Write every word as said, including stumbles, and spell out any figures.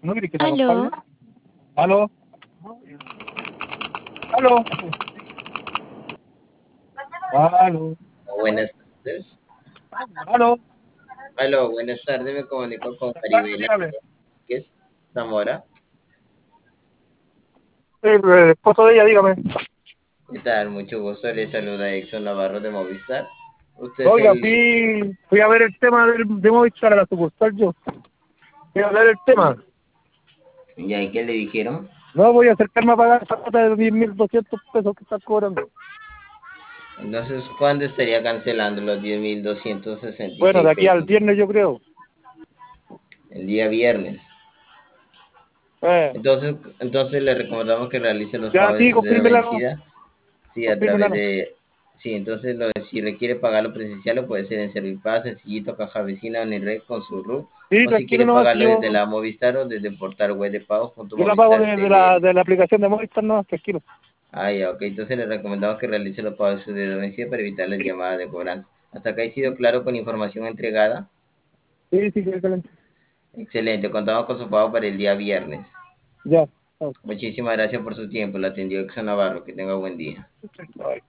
¿No querés que te acompañe? Aló, ¿Aló? ¿Aló? ¿Aló? Buenas tardes. ¿Aló? Aló, buenas tardes. Me comunico con Buenas tardes, Maribela dígame. Enríquez Zamora. El, el esposo de ella, dígame. ¿Qué tal? Mucho gusto. Le saluda Exxon Navarro de Movistar. Usted es Oiga, el... fui, fui a ver el tema del, de Movistar a la sucursal yo. Fui a ver el tema. ¿Y ahí qué le dijeron? No voy a acercarme a pagar esa cuota de diez mil doscientos pesos que están cobrando. Entonces, ¿cuándo estaría cancelando los diez mil doscientos sesenta y Bueno, de seis aquí al pesos? viernes yo creo. El día viernes. Eh, Entonces, entonces le recomendamos que realice los ya pagos de sí, su deuda confírmela, ¿no? vencida. Sí, a Confírmela, través ¿no? de... Sí, entonces lo, si requiere pagarlo presencial, lo puede hacer en Servipaz, Sencillito, Caja Vecina, Unired con su R U. Sí, O si tranquilo, quiere no, si pagarlo desde yo, la Movistar o desde el portal web de yo la pago desde la, pagos.movistar punto c l. de la aplicación de Movistar, no, tranquilo. Ah, ya, ok. Entonces le recomendamos que realice los pagos de su deuda vencida para evitar las llamadas de cobranza. Hasta acá he sido claro con información entregada. Sí, sí, sí, excelente. Excelente. Contamos con su pago para el día viernes. Ya. Chao. Muchísimas gracias por su tiempo. La atendió Exxon Navarro. Que tenga buen día. Bye.